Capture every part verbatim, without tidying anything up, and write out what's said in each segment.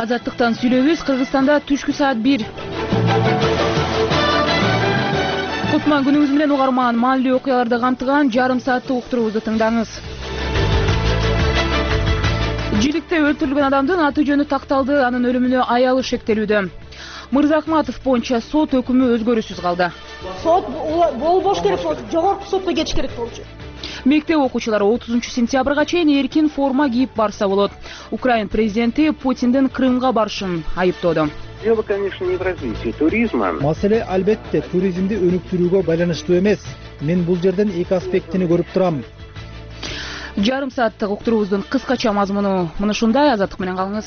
Азаттыктан сүйлөйбүз. Кыргызстанда түшкү саат бир. Кутман күнүңүз менен угарман. Маалдуу окуяларды камтыган жарым сааттык уктуруубузду тыңдаңыз. Жиликте өлтүрүлгөн адамдын аты жөнү такталды, анын өлүмүнө аялы шектелүүдө. Мырзахматов боюнча сот өкүмү өзгөрүүсүз калды. Сот болбош керек болчу, жогорку сотко кетиш керек болчу. Мектеп окуучулары отузунчу сентябрга чейин эркин форма кийип барса болот. Украин президенти Путиндин Крымга барышын айыптоодо. Дело, конечно, не в развитии туризма. Маселе албетте туризмди өнүктүрүүгө байланыштуу эмес. Мен бул жерден эки аспектини көрүп турам. Жарым сааттык уктуруубуздун кыскача мазмуну мына ушундай. Азаттык менен калыңыз.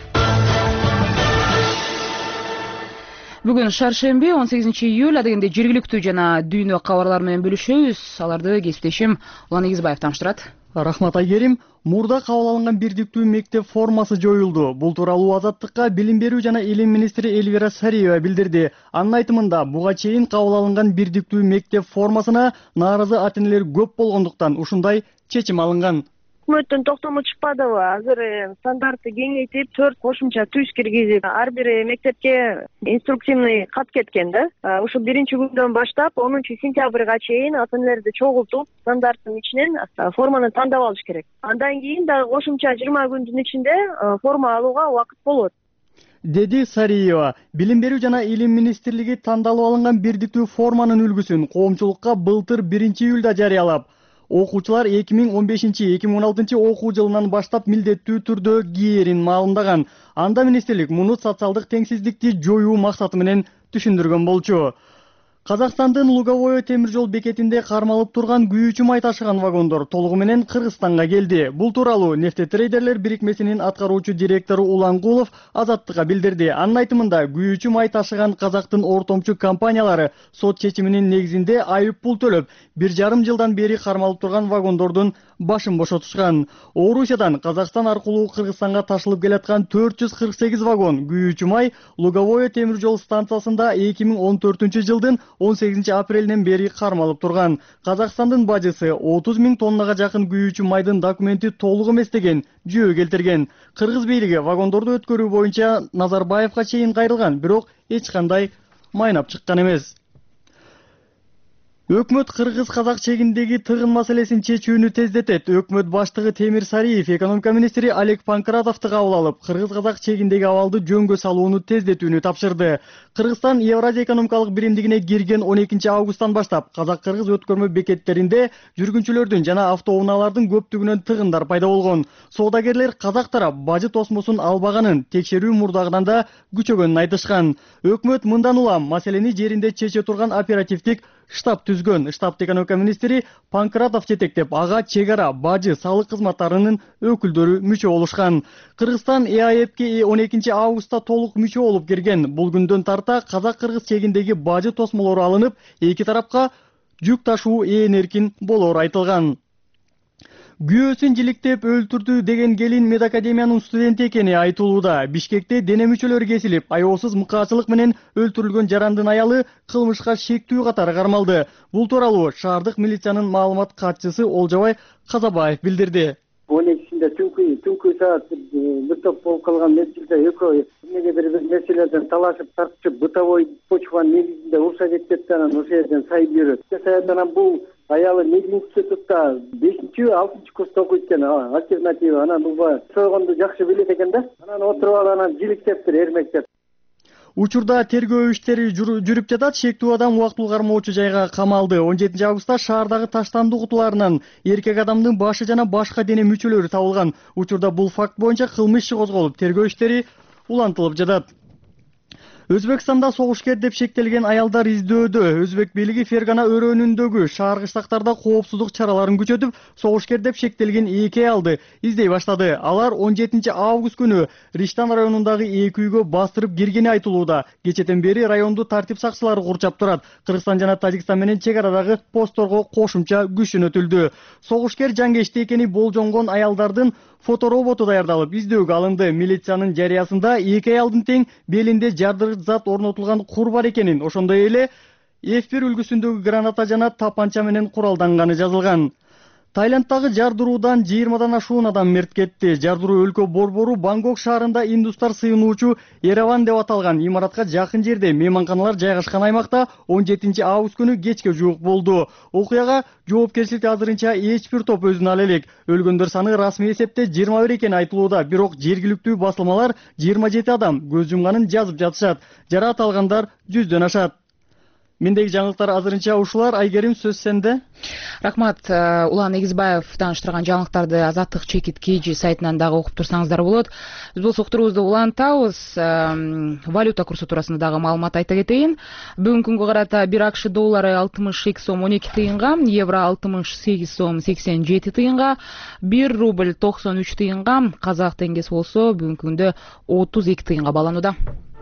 Бүгүн шаршемби, он сегизинчи июль, адегенде жергиликтүү жана дүйнө кабарлары менен бөлүшөбүз. Аларды кесиптешим Улан Эгизбаев таныштырат. Рахмат Айгерим. Мурда кабыл алынган бирдиктүү мектеп формасы жоюлду. Бул тууралуу Азаттыкка билим берүү жана илим министри Элвира Сариева билдирди. Анын айтымында, буга чейин кабыл алынган бирдиктүү мектеп формасына нааразы ата-энелер көп болгондуктан ушундай чечим алынган. Өкмөттөн токтому чыкпадыбы? Азыр стандартты кеңейтип, төрт кошумча түз киргизип, ар бир мектепке инструктивный кат кеткен да. Ушул биринчи күндөн баштап онунчу сентябрга чейин ата-энелерди чогултуп, стандарттын ичинен форманы тандап алыш керек. Андан кийин дагы кошумча жыйырма күндүн ичинде форма алууга убакыт болот, деди Сариева. Билим берүү жана илим министрлиги тандалып алынган бирдиктүү форманын үлгүсүн коомчулукка былтыр биринчи июлда жарыялап, окуучулар эки миң он бешинчи эки миң он алтынчы окуу жылынан баштап милдеттүү түрдө киерин маалымдаган. Анда министрлик муну социалдык теңсиздикти жоюу максаты менен түшүндүргөн болчу. Казакстандын Луговое темир жол бекетинде кармалып турган күйүүчү май ташыган вагондор толугу менен Кыргызстанга келди. Бул тууралуу Нефтетрейдерлер бирикмесинин аткаруучу директору Улангулов Азаттыкка билдирди. Анын айтымында, күйүүчү май ташыган Казактын ортомчу компаниялары сот чечиминин негизинде айып пул төлөп, бир жарым жылдан бери кармалып турган вагондордун башын бошотушкан. Орусиядан Казакстан аркылуу Кыргызстанга ташылып келаткан төрт жүз кырк сегиз вагон күйүүчү май Луговое темир жол станциясында эки миң он төртүнчү жылдын он сегизинчи апрелинен бери кармалып турган. Казакстандын бажысы отуз миң тоннага жакын күйүүчү майдын документи толук эмес деген жүйө келтирген. Кыргыз бийлиги вагондорду өткөрүү боюнча Назарбаевга чейин кайрылган, бирок эч кандай майнап чыккан эмес. Өкмөт кыргыз-казак чегиндеги тыгын маселесин чечүүнү тездетет. Өкмөт баштыгы Темир Сариев экономика министри Олег Панкратовду кабыл алып, кыргыз-казак чегиндеги абалды жөнгө салууну тездетүүнү тапшырды. Кыргызстан Евразия экономикалык биримдигине кирген он экинчи августтан баштап казак-кыргыз өткөрмө бекеттеринде жүргүнчүлөрдүн жана автоунаалардын көптүгүнөн тыгындар пайда болгон. Соодагерлер казак тарап бажы тосмосун албаганын, текшерүү мурдагыдан да күчөгөнүн айтышкан. Өкмөт мындан улам маселени жеринде чече турган оперативдик штаб түзгөн. Штабты экономика министри Панкратов жетектеп, ага чек ара, бажы, салык кызматтарынын өкүлдөрү мүчө болушкан. Кыргызстан Э А Эпке он экинчи августта толук мүчө болуп кирген. Бул күндөн тарта казак-кыргыз чегиндеги бажы тосмолору алынып, эки тарапка жүк ташуу ээн эркин болоору айтылган. Күйөөсүн жиликтеп өлтүрдү деген келин медакадемиянын студенти экени айтылууда. Бишкекте дене мүчөлөрү кесилип, аяосуз мыкаачылык менен өлтүрүлгөн жарандын аялы кылмышка шектүү катары кармалды. Бул тууралуу шаардык милициянын маалымат катчысы Олжобай Казабаев билдирди. он экисинде түнкү түнкү саат бир топ болуп калган мезгилде экөө эмнеге бир нерселерден талашып тартышып, бытовой почванын негизинде урушат кетти, анан ошол жерден сайып жүрөт. Анан бул аялы медицинский институтта бешинчи алтынчы курста окуйт экен, альтернатива. Анан бул сойгонду жакшы билет экен да. Анан отуруп алып анан жиликтептир, эрмектеп. Учурда тергөө иштери жүрүп жатат. Шектүү адам убактылуу кармоочу жайга камалды. он жетинчи августта шаардагы таштандуу кутуларынан эркек адамдын башы жана башка дене мүчөлөрү табылган. Учурда бул факт боюнча кылмыш иши козголуп, тергөө иштери улантылып жатат. Өзбекстанда согушкер деп шектелген аялдар издөөдө. Өзбек бийлиги Фергана өрөөнүндөгү шаар кыштактарда коопсуздук чараларын күчөтүп, согушкер деп шектелген эки аялды издей баштады. Алар он жетинчи август күнү Риштан районундагы эки үйгө бастырып киргени айтылууда. Кечетен бери районду тартип сакчылары курчап турат. Кыргызстан жана Тажикстан менен чек арадагы постторго кошумча күч жөнөтүлдү. Согушкер жангечти экени болжонгон аялдардын фотороботу даярдалып издөөгө алынды. Милициянын жарыясында эки аялдын тең белинде жардыргыч зат орнотулган кур бар экенин, ошондой эле эф бир үлгүсүндөгү граната жана тапанча менен куралданганы жазылган. Таиландтагы жардыруудан жыйырмадан ашуун адам мерт кетти. Жардыруу өлкө борбору Бангкок шаарында индустар сыйынуучу Ереван деп аталган имаратка жакын жерде мейманканалар жайгашкан аймакта он жетинчи август күнү кечке жуук болду. Окуяга жоопкерчилик азырынча эч бир топ өзүнө ала элек. Өлгөндөр саны расмий эсепте жыйырма бир экени айтылууда, бирок жергиликтүү басылмалар жыйырма жети адам көз жумганын жазып жатышат. Жараат алгандар жүздөн ашат. Мендеги жаңылыктар азырынча ушулар. Айгерим, сөз сенде. Рахмат. Улан Эгизбаев тааныштырган жаңылыктарды Азаттык чекит kg сайтынан дагы окуп турсаңыздар болот. Биз бул уктуруубузду улантабыз. Валюта курсу туурасында дагы маалымат айта кетейин. Бүгүнкү күнгө карата бир акш доллары алтымыш эки сом он эки тыйынга, евро алтымыш сегиз сом сексен жети тыйынга, бир рубль токсон үч тыйынга, казак теңгеси болсо бүгүнкү күндө отуз эки тыйынга бааланууда.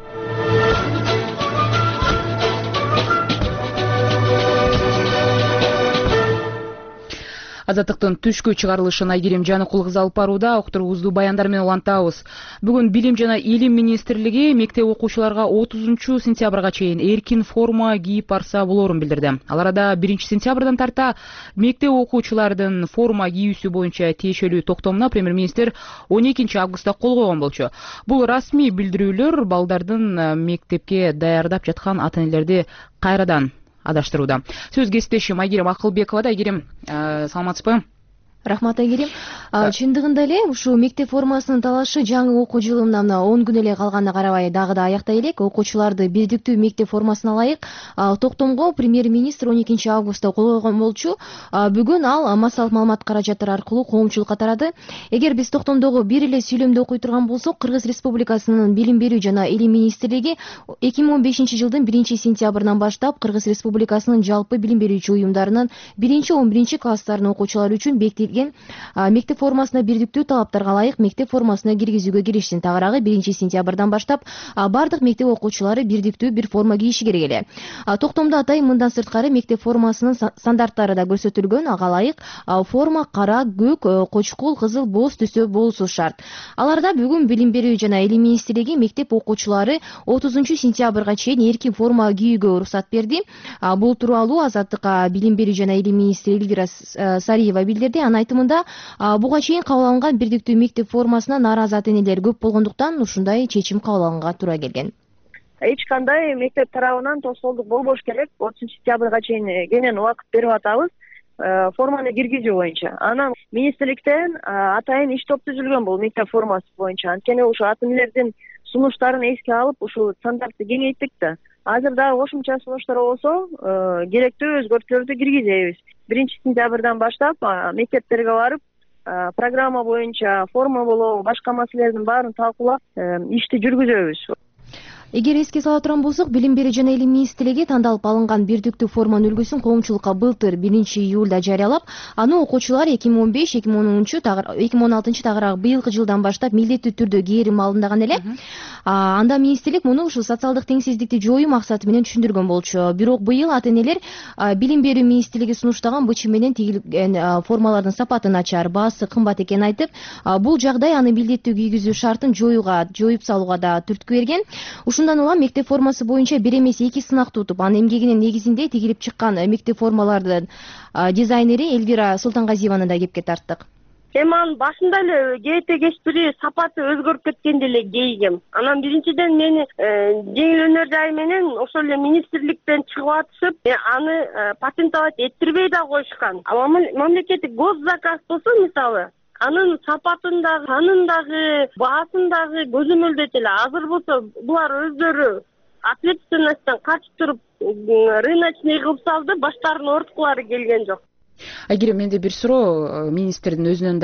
Азаттыктын түшкү чыгарылышын Айгерим Жаныкул кызы алып барууда. Уктуруубузду баяндар менен улантабыз. Бүгүн Билим жана Илим министрлиги мектеп окуучуларга отузунчу сентябрга чейин эркин форма кийип барса болорун билдирди. Ал арада биринчи сентябрдан тарта мектеп окуучулардын форма кийүүсү боюнча тиешелүү токтомуна премьер-министр он экинчи августта кол койгон болчу. Бул расмий билдирүүлөр балдардын мектепке даярдап жаткан ата-энелерди кайрадан адаштырууда. Сөз кесиптешим Айгерим Акылбекова. Айгерим, саламатсызбы? Рахмат, Айгерим. Чындыгында эле ушу мектеп формасынын талашы жаңы окуу жылына мына он күн эле калганына карабай дагы да аяктай элек. Окуучуларды бирдиктүү мектеп формасына ылайык токтомго премьер-министр он экинчи августта кол койгон болчу. Бүгүн ал массалык маалымат каражаттары аркылуу коомчулукка тарады. Эгер биз токтомдогу бир эле сүйлөмдү окуй турган болсок, Кыргыз Республикасынын Билим берүү жана Илим министрлиги эки миң он бешинчи жылдын биринчи сентябрынан баштап Кыргыз Республикасынын жалпы билим берүүчү уюмдарынын биринчи он биринчи класстарынын окуучулары үчүн бекитилген мектеп формасына бирдиктүү талаптарга ылайык мектеп формасына киргизүүгө киришсин. Тагыраагы биринчи сентябрдан баштап бардык мектеп окуучулары бирдиктүү бир форма кийиши керек эле. Токтомдо атайын мындан сырткары мектеп формасынын стандарттары да көрсөтүлгөн. Ага ылайык форма кара, көк, кочкул, кызыл, боз түсө болушу шарт. Аларда бүгүн Билим берүү жана Илим министрлиги мектеп окуучулары отузунчу сентябрга чейин эркин форма кийүүгө уруксат берди. Бул тууралуу Азаттыкка Билим берүү жана Илим министри Элвира Сариева билдирди. Анын айтымында буга чейин кабыл алынган бирдиктүү мектеп формасына нааразы ата-энелер көп болгондуктан ушундай чечим кабыл алганга туура келген. Эч кандай мектеп тарабынан тосолдук болбош керек. отузунчу сентябрга чейин кенен убакыт берип атабыз форманы киргизүү боюнча. Анан министрликтен атайын иш топ түзүлгөн бул мектеп формасы боюнча. Анткени ушу ата-энелердин сунуштарын эске алып, ушу стандартты кеңейттик да. Азыр дагы кошумча сунуштар болсо, керектүү өзгөртүүлөрдү киргизебиз. биринчи сентябрдан баштап мектептерге барып, программа боюнча форма болобу, башка маселелердин баарын талкуулап, ишти жүргүзөбүз. Эгер эске сала турган болсок, Билим берүү жана Илим министрлиги тандалып алынган бирдиктүү форманын үлгүсүн коомчулукка былтыр биринчи июлда жарыялап, аны окуучулар эки миң он беш эки миң онунчу эки миң он алтынчы тагыраагы быйылкы жылдан баштап милдеттүү түрдө кээрим алындаган эле. Анда министрлик муну ушул социалдык теңсиздикти жоюу максаты менен түшүндүргөн болчу. Бирок быйыл ата-энелер Билим берүү министрлиги сунуштаган бычым менен тигилген формалардын сапаты начар, баасы кымбат экенин айтып, бул жагдай аны милдеттүү кийгизүү шартын жоюуга, жоюп салууга да түрткү берген. Ушундан улам мектеп формасы боюнча бир эмес эки сынак тутуп, анын эмгегинин негизинде тигилип чыккан мектеп формалардын дизайнери Элвира Султангазиеваны да кепке тарттык. Эми анын башында эле кээте кечпири сапаты өзгөрүп кеткенде эле кейгем. Анан биринчиден мени жеңил өнөр жайы менен ошол эле министрликтен чыгып атышып, аны патентовать эттирбей да коюшкан. А мамлекеттик госзаказ болсо мисалы, анын сапатындагы, санындагы, баасындагы көзөмөлдөйт эле. Азыр болсо булар өздөрү ответственностьтан качып туруп рыночный кылып салды, баштарына ооруткулары келген жок. Айгерим, менде бир суроо, министрдин өзүнөн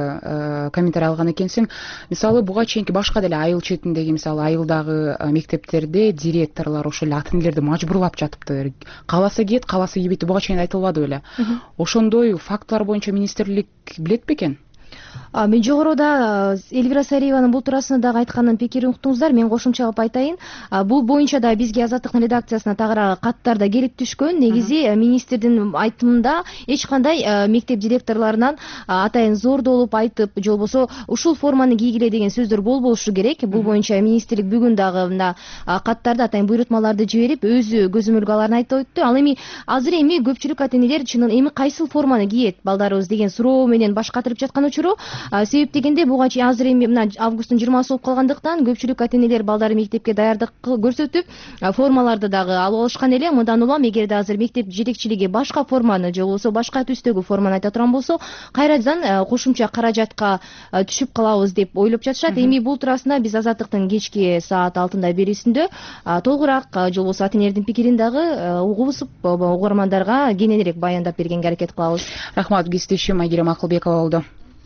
дагы комментарий алган экенсиң. Мисалы, буга чейинки башка деле айыл четиндеги, мисалы, айылдагы мектептерде директорлор ошол эле ата-энелерди мажбурлап жатыптыр. Кааласа кет, кааласа кебейт, буга чейин айтылбады беле. Ошондой фактылар боюнча министрлик билет бекен? Мен жогоруда Элвира Сариеванын бул туурасында дагы айтканын пикирин уктуңуздар. Мен кошумчалап айтайын. Бул боюнча да бизге Азаттыктын редакциясына тагыраак каттар да келип түшкөн. Негизи министрдин айтымында эч кандай мектеп директорлорунан атайын зордолуп айтып, же болбосо ушул форманы кийгиле деген сөздөр болбошу керек. Бул боюнча министрлик бүгүн дагы мына каттарды атайын буйрутмаларды жиберип, өзү көзөмөлгө аларын айтып өттү. Ал эми азыр эми көпчүлүк ата энелер чынын эми кайсыл форманы кийет балдарыбыз деген суроо менен баш катырып жаткан учуру. Себеп дегенде буга чейин азыр эми мына августтун жыйырмасы болуп калгандыктан көпчүлүк ата энелер балдары мектепке даярдык көрсөтүп, формаларды дагы алып алышкан эле. Мындан улам эгерде азыр мектеп жетекчилиги башка форманы же болбосо башка түстөгү форманы айта турган болсо, кайрадан кошумча каражатка түшүп калабыз деп ойлоп жатышат. Эми бул туурасында биз Азаттыктын кечки саат алтында берүүсүндө толугураак же болбосо ата энелердин пикирин дагы угубузуп, угармандарга кененирээк баяндап бергенге аракет кылабыз. Рахмат, кесиптешим Айгерим Акылбекова болду.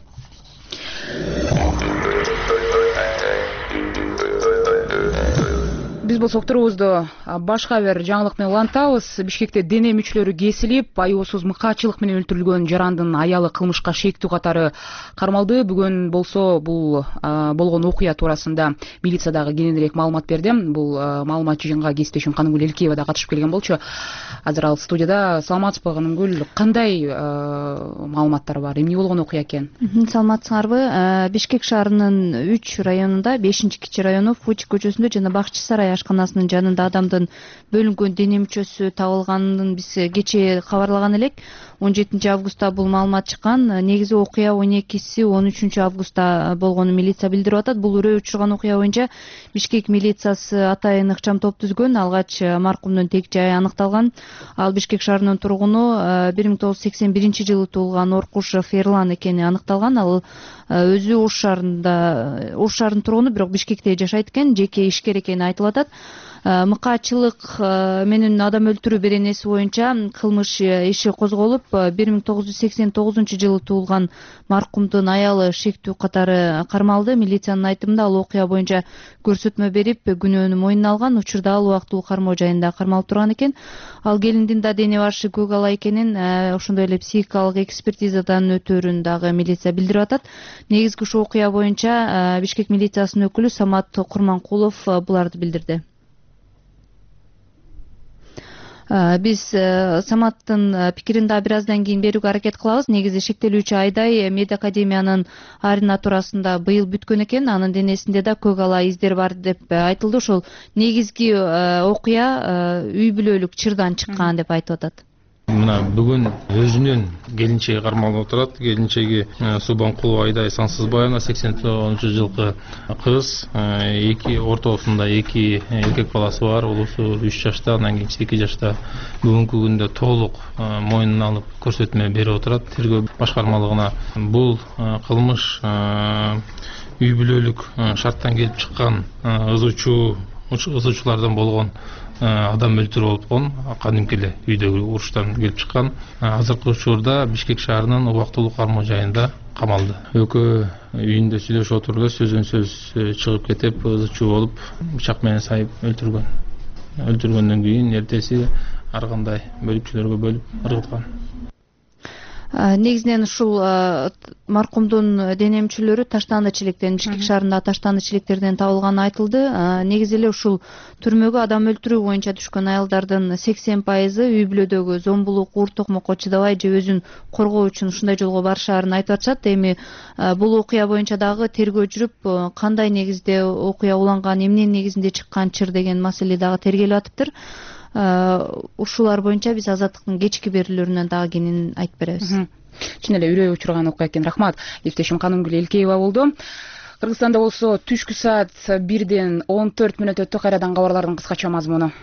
Биз болсо уктуруубузду башка бир жаңылык менен улантабыз. Бишкекте дене мүчөлөрү кесилип, аюусуз мыкаачылык менен өлтүрүлгөн жарандын аялы кылмышка шектүү катары кармалды. Бүгүн болсо бул болгон окуя туурасында милиция дагы кененирээк маалымат берди. Бул маалымат жыйынга кесиптешим Канымгүл Элкеева да катышып келген болчу. Азыр ал студияда. Саламатсызбы, Канымгүл? Кандай маалыматтар бар? Эмне болгон окуя экен? Саламатсыңарбы? Бишкек шаарынын үч районунда, бешинчи кичи району Фучик көчөсүндө жана Бакчы сарай ашканасынын жанында адамдын бөлүнгөн дене мүчөсү табылганын биз кечээ кабарлаган элек. он жетинчи августта бул маалымат чыккан. Негизи окуя он экиси он үчүнчү августта болгонун милиция билдирип атат. Бул үрөө учурган окуя боюнча Бишкек милициясы атайын ыкчам топ түзгөн. Алгач маркумдун тек жайы аныкталган. Ал Бишкек шаарынын тургуну бир миң тогуз жүз сексен биринчи жылы туулган Оркушев Эрлан экени аныкталган. Ал өзү Ош шаарында, Ош шаарынын тургуну, бирок Бишкекте жашайт экен, жеке ишкер экени айтылып атат. Мыкаачылык менен адам өлтүрүү беренеси боюнча кылмыш иши козголуп, бир миң тогуз жүз сексен тогузунчу жылы туулган маркумдун аялы шектүү катары кармалды. Милициянын айтымында ал окуя боюнча көрсөтмө берип, күнөөнү мойнуна алган. Учурда ал убактылуу кармоо жайында кармалып турган экен. Ал келиндин да дене башы көк ала экенин, ошондой эле психикалык экспертизадан өтөөрүн дагы милиция билдирип атат. Негизги ушул окуя боюнча Бишкек милициясынын өкүлү Самат Курманкулов буларды билдирди. Биз Саматтын пикирин да бир аздан кийин берүүгө аракет кылабыз. Негизи шектелүүчү Айдай Медиа академиянын ординаторасында быйыл бүткөн экен. Анын денесинде да көк ала издер бар деп айтылды. Ошол негизги окуя үй бүлөлүк чырдан чыккан деп айтып атат. Мына бүгүн өзүнүн келинчеги кармалып отурат. Келинчеги Субанкулова Айдай Сансызбаевна, сексен тогузунчу жылкы кыз, эки ортосунда эки эркек баласы бар. Улусу үч жашта, андан кийинчиси эки жашта. Бүгүнкү күндө толук мойнуна алып көрсөтмө берип отурат тергөө башкармалыгына. Бул кылмыш үй бүлөлүк шарттан келип чыккан ызычуу ызычуулардан болгон адам өлтүрүү болуп калган, кадимки эле үйдөгү уруштан келип чыккан. Азыркы учурда Бишкек шаарынын убактылуу кармоо жайында камалды. Экөө үйүндө сүйлөшүп отурду, сөзөн сөз чыгып кетип, ызычуу болуп, бычак менен сайып өлтүргөн. Өлтүргөндөн кийин эртеси ар кандай бөлүкчөлөргө бөлүп ыргыткан. Негизинен ушул маркумдун дене мүчөлөрү таштандыч электен, Бишкек шаарында таштандыч электерден табылганы айтылды. Негизи эле ушул түрмөгө адам өлтүрүү боюнча түшкөн аялдардын сексен пайызы үй бүлөдөгү зомбулук, уур токмокко чыдабай же өзүн коргоо үчүн ушундай жолго барышаарын айтып атышат. Эми бул окуя боюнча дагы тергөө жүрүп, кандай негизде окуя уланган, эмненин негизинде чыккан чыр деген маселе дагы тергелип атыптыр. Ушулар боюнча биз Азаттыктын кечки берүүлөрүнөн дагы кенен айтып беребиз. Чын эле үрөө учурган окуя экен. Рахмат. Кесиптешим Канымгүл Элкеева болду. Кыргызстанда болсо түшкү саат бирден он төрт мүнөт өттү. Кайрадан кабарлардын кыскача мазмуну.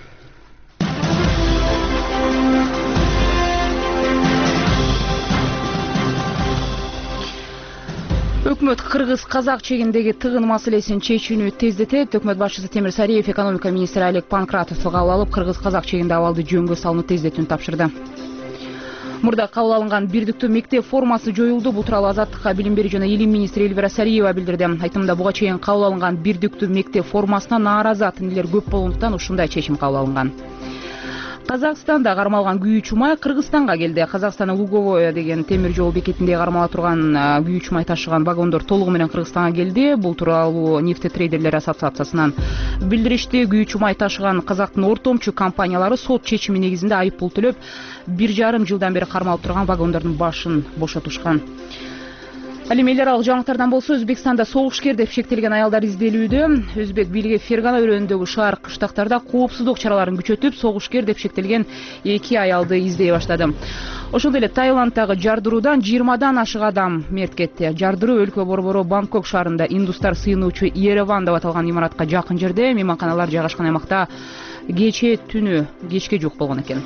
Өкмөт кыргыз-казак чегиндеги тыгын маселесин чечүүнү тездетет. Өкмөт башчысы Темир Сариев экономика министри Олег Панкратовду кабыл алып, кыргыз-казак чегинде абалды жөнгө салууну тездетүүнү тапшырды. Мурда кабыл алынган бирдиктүү мектеп формасы жоюлду. Бул тууралуу Азаттыкка билим берүү жана илим министри Элвира Сариева билдирди. Айтымында буга чейин кабыл алынган бирдиктүү мектеп формасына нааразы ата энелер көп болгондуктан ушундай чечим кабыл алынган. Казакстанда кармалган күйүүчү май Кыргызстанга келди. Казакстандын Луговое деген темир жол бекетинде кармала турган күйүүчү май ташыган вагондор толугу менен Кыргызстанга келди. Бул тууралуу нефтетрейдерлер ассоциациясынан билдиришти. Күйүүчү май ташыган Казактын ортомчу компаниялары сот чечими негизинде айыппул төлөп, бир жарым жылдан бери кармалып турган вагондордун башын бошотушкан. Ал эми эл аралык жаңылыктардан болсо, Өзбекстанда согушкер деп шектелген аялдар изделүүдө. Өзбек бийлиги Фергана өрөөнүндөгү шаар кыштактарда коопсуздук чараларын күчөтүп, согушкер деп шектелген эки аялды издей баштады. Ошондой эле Таиланддагы жардыруудан жыйырмадан ашык адам мерт кетти. Жардыруу өлкө борбору Бангкок шаарында индустар сыйынуучу Ереван деп аталган имаратка жакын жерде, мейманканалар жайгашкан аймакта кечээ түнү кечке жук болгон экен.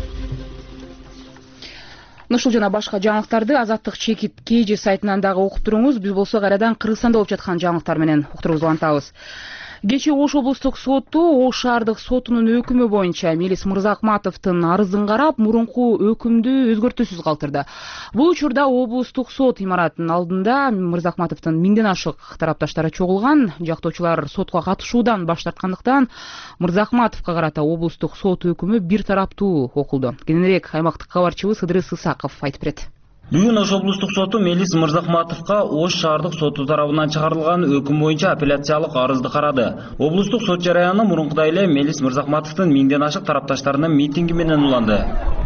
Ушул жана башка жаңылыктарды Азаттык чекит кж сайтынан дагы окуп туруңуз. Биз болсо кайрадан Кыргызстанда болуп жаткан жаңылыктар менен уктуруубузду улантабыз. Кечээ Ош облустук соту Ош шаардык сотунун өкүмү боюнча Мелис Мырзакматовдун арызын карап, мурунку өкүмдү өзгөртүүсүз калтырды. Бул учурда облустук сот имаратынын алдында Мырзакматовдун миңден ашык тарапташтары чогулган. Жактоочулар сотко катышуудан баш тарткандыктан Мырзакматовго карата облустук сот өкүмү бир тараптуу окулду. Кененирээк аймактык кабарчыбыз Ыдырыс Ысаков айтып берет. Бүгүн Ош облустук соту Мелис Мырзакматовго Ош шаардык соту тарабынан чыгарылган өкүм боюнча апелляциялык арызды карады. Облустук сот жараяны мурункудай эле Мелис Мырзакматовдун миңден ашык тарапташтарынын митинги менен уланды.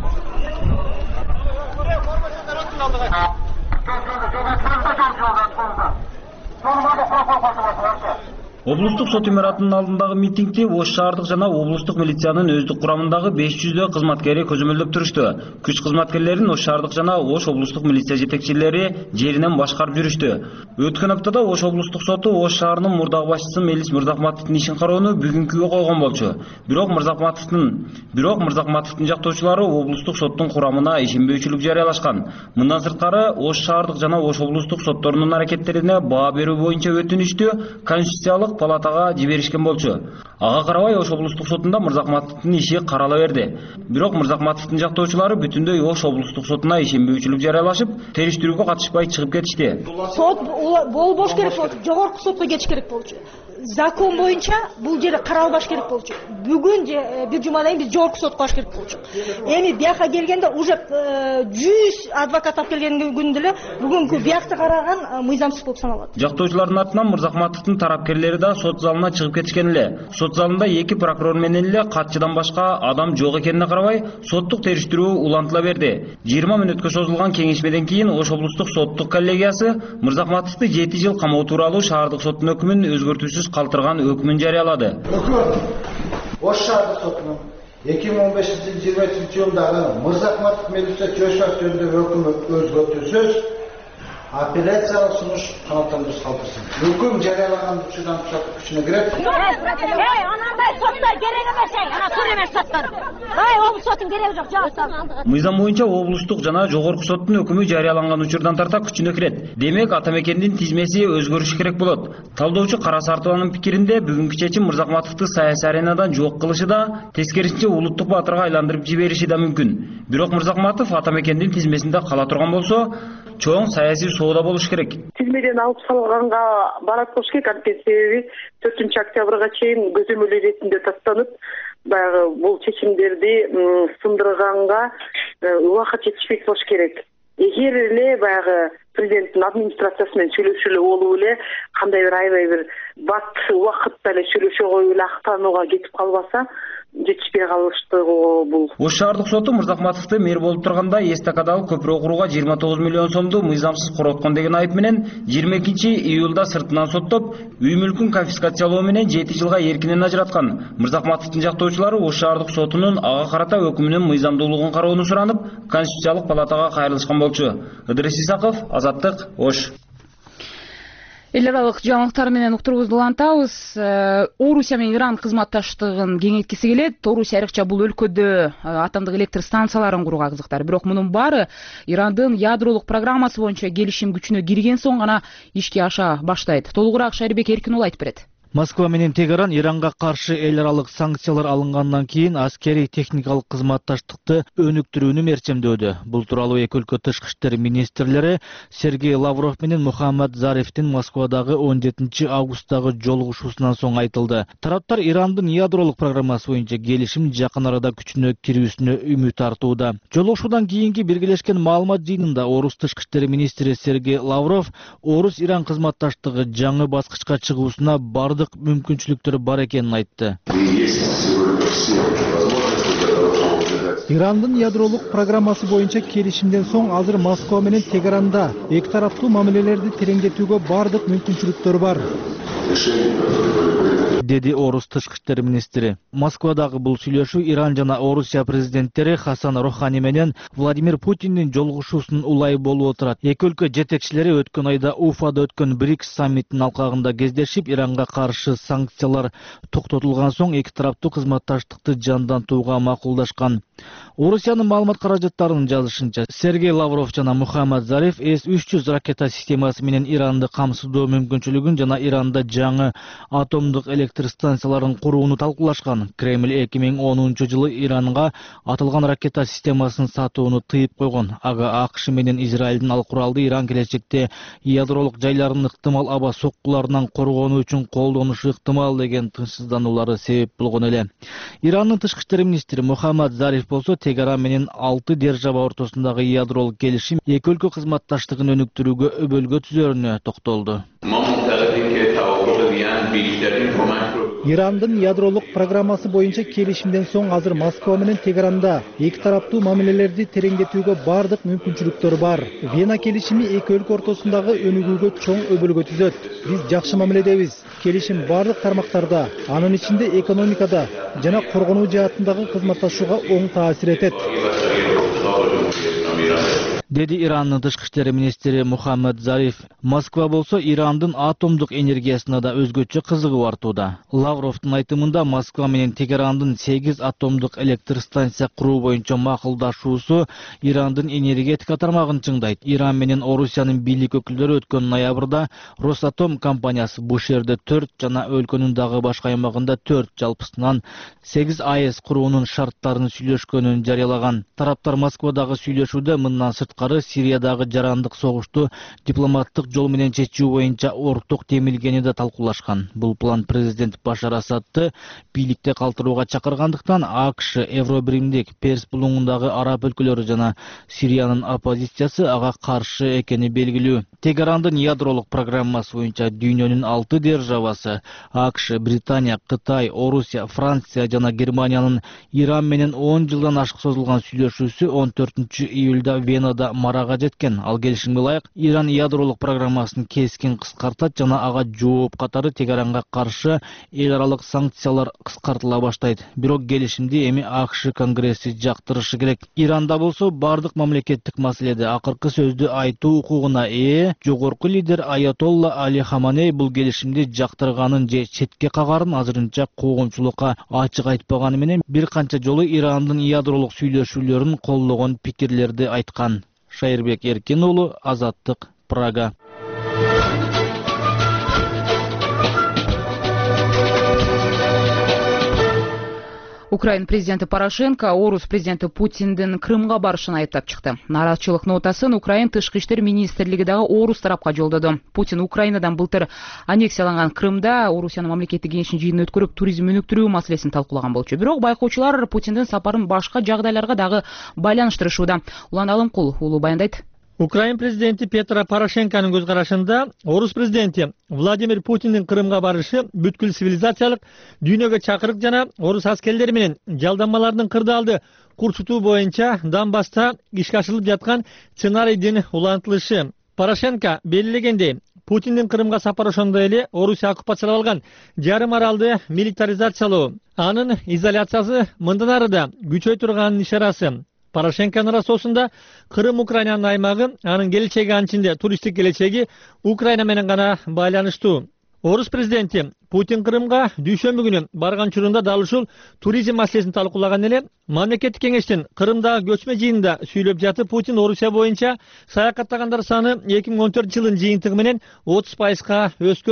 Облустук сот имаратынын алдындагы митингди Ош шаардык жана облустук милициянын өздүк курамындагы беш жүздөй кызматкери көзөмөлдөп турушту. Күч кызматкерлерин Ош шаардык жана Ош облустук милиция жетекчилери жеринен башкарып жүрүштү. Өткөн аптада Ош облустук соту Ош шаарынын мурдагы башчысы Мелис Мырзакматовдун ишин кароону бүгүнкүгө койгон болчу. Бирок Мырзакматовдун бирок Мырзакматовдун жактоочулары облустук соттун курамына ишенбөөчүлүк жарыялашкан. Мындан сырткары Ош шаардык жана Ош облустук сотторунун аракеттерине баа берүү боюнча өтүнүштү конституциялык палатага жиберишкен болчу. Ага карабай Ош облустук сотунда Мырзакматовдун иши карала берди. Бирок Мырзакматовдун жактоочулары бүтүндөй Ош облустук сотуна ишенбөөчүлүк жарыялашып, териштирүүгө катышпай чыгып кетишти. Сот болбош керек болчу, жогорку сотко кетиш керек болчу. Закон боюнча бул жер каралбаш керек болчу. Бүгүн же бир жумадан кийин биз жогорку сотко баш керек болчу. Эми бияка келгенде уже жүз адвокат алып келген күндө эле бүгүнкү биякты караган мыйзамсыз болуп саналат. Жактоочулардын артынан Мырзакматовдун тарапкерлери да сот залына чыгып кетишкен эле. Сот залында эки прокурор менен эле катчыдан башка адам жок экенине карабай, соттук териштирүү улантыла берди. жыйырма мүнөткө созулган кеңешмеден кийин Ош облустук соттук коллегиясы Мырзакматовду жети жыл камоо тууралуу шаардык соттун өкүмүн өзгөртүүсүз калтырган өкүмүн жарыялады. Ош шаардык сотунун эки миң он бешинчи жылы жыйырма үчүнчү жылдагы Мырзакматов Мелис Чөшбаев жөнүндөгү өкүмү өзгөртүүсүз апелляциялык сунуш канааттандырылып калтырсын. Өкүм жарыялаган учурдан күчүнө кирет. Эй, анандай соттор керек эмес, ана тур эмес соттор. Ай, облус сотунун кереги жок, жабып. Мыйзам боюнча облустук жана жогорку соттун өкүмү жарыяланган учурдан тарта күчүнө кирет. Демек, ата мекендин тизмеси өзгөрүшү керек болот. Талдоочу Кара Сартованын пикиринде бүгүнкү чечим Мырзакматовду саясий аренадан жок кылышы да, тескерисинче улуттук баатырга айландырып жибериши да мүмкүн. Бирок Мырзакматов ата мекендин тизмесинде кала турган болсо, чоң саясий соода болуш керек. Тизмеден алып салганга барат болуш керек. Анткени себеби төртүнчү октябрга чейин көзөмөл иретинде тастанып, баягы бул чечимдерди сындырганга убакыт жетишпейт болуш керек. Эгер эле баягы президенттин администрациясы менен сүйлөшүп эле болуп эле кандай бир аябай бир бат убакытта эле сүйлөшө коюп эле актанууга кетип калбаса, жетишпей калыштыгы бул. Ош шаардык соту Мырзакматовду мэр болуп турганда эстакадалык көпүрө курууга жыйырма тогуз миллион сомду мыйзамсыз короткон деген айып менен жыйырма экинчи июлда сыртынан соттоп, үй мүлкүн конфискациялоо менен жети жылга эркинен ажыраткан. Мырзакматовдун жактоочулары Ош шаардык сотунун ага карата өкүмүнүн мыйзамдуулугун кароону суранып, конституциялык палатага кайрылышкан болчу. Ыдырыс Исаков, Азаттык, Ош. Эл аралык жаңылыктар менен уктуруубузду улантабыз. Орусия менен Иран кызматташтыгын кеңейткиси келет. Орусия айрыкча бул өлкөдө атомдук электр станцияларын курууга кызыктар. Бирок мунун баары Ирандын ядролук программасы боюнча келишим күчүнө кирген соң гана ишке аша баштайт. Толугураак Шайырбек Эркин уулу айтып берет. Москва менен Тегеран Иранга каршы эл аралык санкциялар алынгандан кийин аскерий техникалык кызматташтыкты өнүктүрүүнү мерчемдөдү. Бул тууралуу эки өлкө тышкы иштер министрлери Сергей Лавров менен Мухаммад Зарифтин Москвадагы он жетинчи августтагы жолугушуусунан соң айтылды. Тараптар Ирандын ядролук программасы боюнча келишим жакын арада күчүнө кирүүсүнө үмүт артууда. Жолугушуудан кийинки биргелешкен маалымат жыйынында Орус тышкы иштер министри Сергей Лавров Орус-Иран кызматташтыгы жаңы баскычка чыгуусуна бардык мүмкүнчүлүктөр бар экенин айтты. Ирандын ядролук программасы боюнча келишимден соң азыр Москва менен Тегеранда эки тараптуу мамилелерди тереңдетүүгө бардык мүмкүнчүлүктөр бар, деди Орус тышкы иштер министри. Москвадагы бул сүйлөшүү Иран жана Орусия президенттери Хасан Рохани менен Владимир Путиндин жолугушуусунун улайы болуп отурат. Эки өлкө жетекчилери өткөн айда Уфада өткөн БРИКС саммитинин алкагында кездешип, Иранга каршы санкциялар токтотулган соң эки тараптуу кызматташтыкты жандантууга макулдашкан. Орусиянын маалымат каражаттарынын жазышынча, Сергей Лавров жана Мухаммад Зариф эс үч жүз ракета системасы менен Иранды камсыздоо мүмкүнчүлүгүн жана Иранда жаңы атомдук электр станцияларын курууну талкуулашкан. Кремль эки миң онунчу жылы Иранга атылган ракета системасын сатууну тыйып койгон. Ага АКШ менен Израилдин ал куралды Иран келечекте ядролук жайларын ыктымал аба соккуларынан коргонуу үчүн колдонушу ыктымал деген тынчсыздануулары себеп болгон эле. Ирандын тышкы иштер министри Мухаммад Зариф болсо Тегеран менен алты держава ортосундагы ядролук келишим эки өлкө кызматташтыгын өнүктүрүүгө өбөлгө түзөрүнө токтолду. Ирандын ядролук программасы боюнча келишимден соң азыр Москва менен Тегеранда эки тараптуу мамилелерди тереңдетүүгө бардык мүмкүнчүлүктөр бар. Вена келишими эки өлкө ортосундагы өнүгүүгө чоң өбөлгө түзөт. Биз жакшы мамиледебиз. Келишим бардык тармактарда, анын ичинде экономикада жана коргонуу жаатындагы кызматташууга оң таасир этет, деди Ирандын тышкы иштер министри Мухаммад Зариф. Москва болсо Ирандын атомдук энергиясына да өзгөчө кызыгып артууда. Лавровдун айтымында Москва менен Тегерандын сегиз атомдук электр станция куруу боюнча макулдашуусу Ирандын энергетика тармагын чыңдайт. Иран менен Орусиянын бийлик өкүлдөрү өткөн ноябрда Росатом компаниясы бул шерде төрт жана өлкөнүн дагы башка аймагында төрт, жалпысынан сегиз АЭС куруунун шарттарын сүйлөшкөнүн жарыялаган. Тараптар Москвадагы сүйлөшүүдө мындан сырткары Сириядагы жарандык согушту дипломаттык жол менен чечүү боюнча орток темилгени да талкуулашкан. Бул план президент Башар Асадты бийликте калтырууга чакыргандыктан АКШ, Евробиримдик, Перс булуңундагы араб өлкөлөрү жана Сириянын оппозициясы ага каршы экени белгилүү. Тегерандын ядролук программасы боюнча дүйнөнүн алты державасы АКШ, Британия, Кытай, Орусия, Франция жана Германиянын Иран менен он жылдан ашык созулган сүйлөшүүсү он төртүнчү июлда Венада марага жеткен. Ал келишимге ылайык Иран ядролук программасын кескин кыскартат жана ага жооп катары Тегеранга каршы эл аралык санкциялар кыскартыла баштайт. Бирок келишимди эми АКШ Конгресси жактырышы керек. Иранда болсо бардык мамлекеттик маселеде акыркы сөздү айтуу укугуна ээ жогорку лидер Аятолла Али Хаманей бул келишимди жактырганын же четке кагарын азырынча коомчулукка ачык айтпаганы менен бир канча жолу Ирандын ядролук сүйлөшүүлөрүн колдогон пикирлерди айткан. Шайырбек Эркин уулу, Азаттык, Прага. Украин президенти Порошенко Орус президенти Путиндин Крымга барышын айыптап чыкты. Нааразычылык нотасын Украин тышкы иштер министрлиги дагы Орус тарапка жолдоду. Путин Украинадан былтыр аннексияланган Крымда Орусиянын мамлекеттик кеңешинин жыйынын өткөрүп туризм өнүктүрүү маселесин талкуулаган болчу. Бирок байкоочулар Путиндин сапарын башка жагдайларга дагы байланыштырышууда. Улан Алымкул уулу баяндайт. Украин президенти Петро Порошенконун көз карашында Орус президенти Владимир Путиндин Крымга барышы бүткүл цивилизациялык дүйнөгө чакырык жана орус аскерлери менен жалданмалардын кырдаалды курчутуу боюнча Донбасста ишке ашырылып жаткан сценарийдин улантылышы. Порошенко белгилегендей, Путиндин Крымга сапары ошондой эле Орусия оккупациялап алган жарым аралды милитаризациялоо, анын изоляциясы мындан ары да күчөй турганын ишарасы. Порошенконун расоосунда Крым Украинанын аймагы, анын келечеги анчинде туристтик келечеги Украина менен гана байланыштуу. Орус президенти Путин Крымга дүйшөмбү күнү барган учурунда дал ушул туризм маселесин талкуулаган эле. Мамлекеттик кеңештин Крымдагы көчмө жыйынында сүйлөп жатып, Путин Орусия боюнча саякаттагандар саны эки миң он төртүнчү жылдын жыйынтыгы менен отуз пайызга өскөнүн,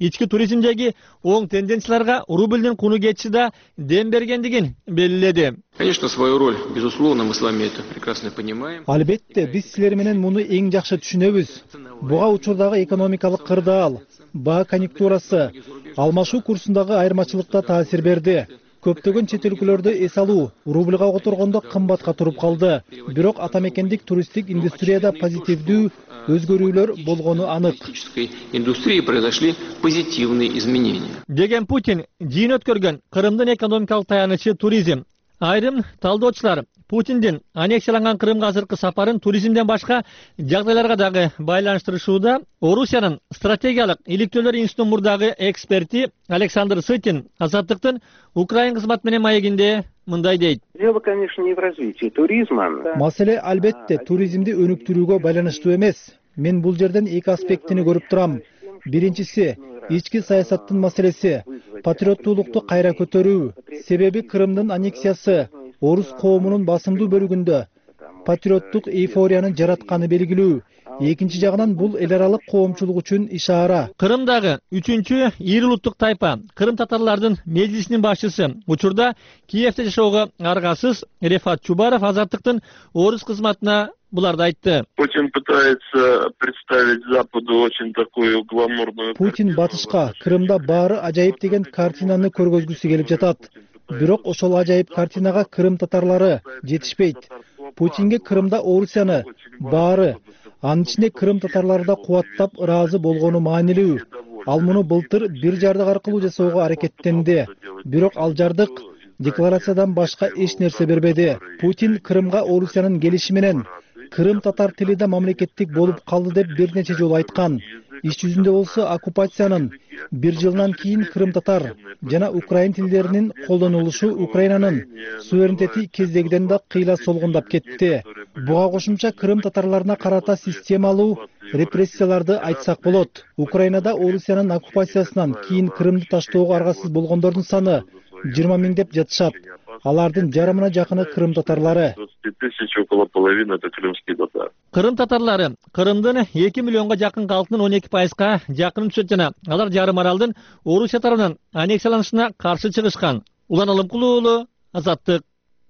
ички туризмдеги оң тенденцияларга рубльдин куну кетиши да дем бергендигин белгиледи. Конечно, свою роль, безусловно, мы с вами это прекрасно понимаем. Албетте, биз силер менен муну эң жакшы түшүнөбүз. Буга учурдагы экономикалык кырдаал, баа конъюнктурасы, алмашуу курсундагы айырмачылыкта таасир берди. Көптөгөн чет өлкөлөрдө эс алуу рубльга которгондо кымбатка туруп калды. Бирок атамекендик туристтик индустрияда позитивдүү өзгөрүүлөр болгону анык. В индустрии произошли позитивные изменения. Деген Путин жыйын өткөргөн Кырымдын экономикалык таянычы туризм. Айрым талдоочулар Путиндин аннексияланган Кырымга азыркы сапарын туризмден башка жагдайларга дагы байланыштырышууда. Орусиянын стратегиялык иликтөөлөр институтунун мурдагы эксперти Александр Сытин Азаттыктын Украин кызмат менен маегинде мындай дейт. Дело, конечно, не в развитии туризма. Маселе албетте туризмди өнүктүрүүгө байланыштуу эмес. Мен бул жерден эки аспектини көрүп турам. Биринчиси ички саясаттын маселеси, патриоттуулукту кайра көтөрүү. Себеби Кырымдын аннексиясы орус коомунун басымдуу бөлүгүндө патриоттук эйфорияны жаратканы белгилүү. Экинчи жагынан бул эл аралык коомчулук үчүн ишаара. Кырымдагы үчүнчү ири улуттук тайпа Кырым татарлардын межлисинин башчысы учурда Киевде жашоого аргасыз Рефат Чубаров Азаттыктын орус кызматына буларды айтты. Путин пытается представить Западу очень такую гламурную. Путин батышка Кырымда баары ажайып деген картинаны көргөзгүсү келип жатат. Бирок ошол ажайып картинага Кырым татарлары жетишпейт. Путинге Кырымда Орусияны баары, анын ичинде Кырым татарлары да кубаттап ыраазы болгону маанилүү. Ал муну былтыр бир жардык аркылуу жасоого аракеттенди. Бирок ал жардык декларациядан башка эч нерсе бербеди. Путин Кырымга Орусиянын келиши менен Кырым татар тили да мамлекеттик болуп калды деп бир нече жолу айткан. Иш жүзүндө болсо оккупациянын бир жылдан кийин Кырым татар жана украин тилдеринин колдонулушу Украинанын суверенитети кездегиден да кыйла солгундап кетти. Буга кошумча Кырым татарларына карата системалуу репрессияларды айтсак болот. Украинада Орусиянын оккупациясынан кийин Кырымды таштоого аргасыз болгондордун саны жыйырма миң деп жатышат. Алардын жарымына жакыны Кырым татарлары. Около половины это крымские татары. Кырым татарлары Кырымдын эки миллионго жакын калкынын он эки пайызга жакын түшөт жана алар жарым аралдын Орусия тарабынан аннексияланышына каршы чыгышкан. Улан Алымкулуу уулу, Азаттык.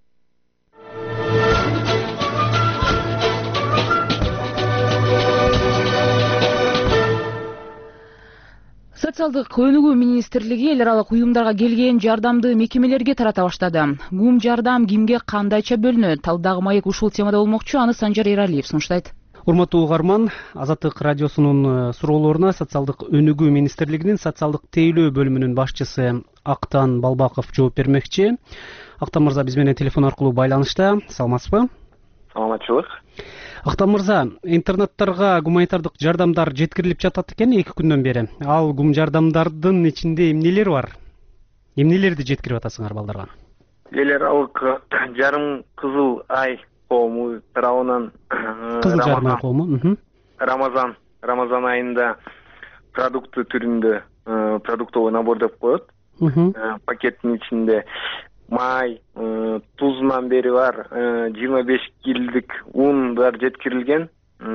Социалдык өнүгүү министрлиги эл аралык уюмдарга келген жардамды мекемелерге тарата баштады. Кум жардам кимге кандайча бөлүнөт? Талдагы маек ушул темада болмокчу, аны Санжар Эралиев сунуштайт. Урматтуу угарман, Азаттык радиосунун суроолоруна Социалдык өнүгүү министрлигинин социалдык тейлөө бөлүмүнүн башчысы Актан Балбаков жооп бермекчи. Актан мырза биз менен телефон аркылуу байланышта. Саламатсызбы? Саламатчылык. Актан мырза, интернаттарга гуманитардык жардамдар жеткирилип жатат экен эки күндөн бери. Ал гум жардамдардын ичинде эмнелер бар? Эмнелерди жеткирип атасыңар балдарга? Эл аралык жарым кызыл ай коому тарабынан кызыл жарым ай коому Рамазан Рамазан айында продукты түрүндө продуктовый набор деп коет. Пакеттин ичинде май, тузунан бери бар жыйырма беш килдик ундар жеткирилген.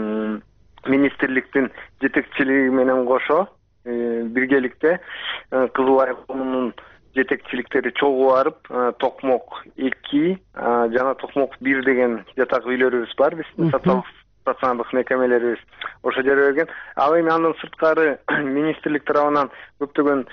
Министрликтин жетекчилиги менен кошо биргеликте кызыл ай коомунун жетекчиликтери чогуу барып, Токмок эки жана Токмок бир деген жатак үйлөрүбүз бар биздин стационардык мекемелерибиз. Ошо жерге берген. Ал эми андан сырткары министрлик тарабынан көптөгөн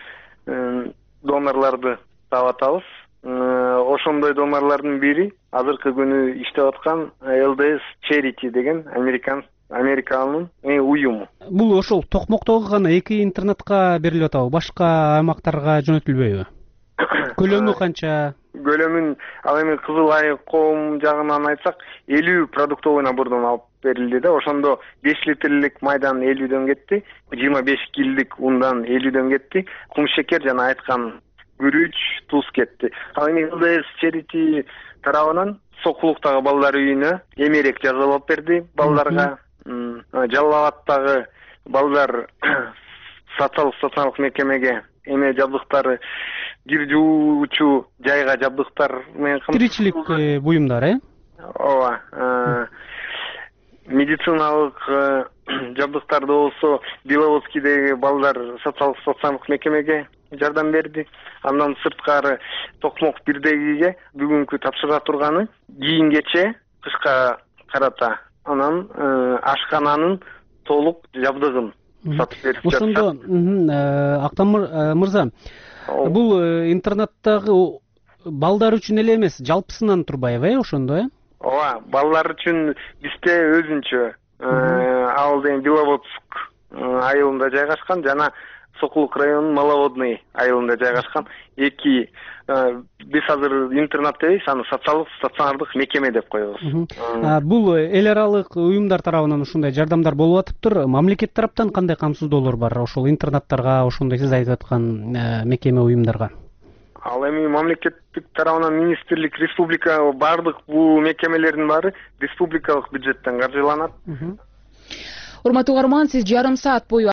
донорлорду таап атабыз. Ошондой донорлордун бири азыркы күнү иштеп аткан эл ди эс Charity деген американ Американын уюму. Бул ошол Токмоктогу гана эки интернатка берилип атабы? Башка аймактарга жөнөтүлбөйбү? Көлөмү канча? Көлөмүн ал эми кызыл ай коом жагынан айтсак элүү продуктовый набордон алып берилди да. Ошондо беш литрлик майдан элүүдөн кетти, жыйырма беш килдик ундан элүүдөн кетти, кумшекер жана айткан күрүч, туз кетти. Ал эми эл ди эс Charity тарабынан Сокулуктагы балдар үйүнө эмерек жазалап берди балдарга. Жалал Абадтагы балдар социалдык стационардык мекемеге эме жабдыктары кир жуучу жайга жабдыктар менен тиричилик буюмдар, э? Ооба. медициналык жабдыктарды болсо Беловодскийдеги балдар социалдык стационардык мекемеге жардам берди. Андан сырткары Токмок бирдегиге бүгүнкү тапшыра турганы кийимгече кышка карата анан ашкананын толук жабдыгын сатып берип жатышат. Ошондо Актан мырза, бул интернаттагы балдар үчүн эле эмес, жалпысынан турбайбы, э, ошондо, э? Ооба, балдар үчүн бизде өзүнчө ал деген Беловодск айылында жайгашкан жана Сокулук районунун Маловодный айылында жайгашкан эки биз азыр интернат дебейбиз, аны социалдык стационардык мекеме деп коебуз. Бул эл аралык уюмдар тарабынан ушундай жардамдар болуп атыптыр. Мамлекет тараптан кандай камсыздоолор бар ошол интернаттарга, ошондой сиз айтып аткан мекеме уюмдарга? Ал эми мамлекеттик тарабынан министрлик, республика бардык бул мекемелердин баары республикалык бюджеттен каржыланат. Урматтуу угарман, сиз жарым саат бою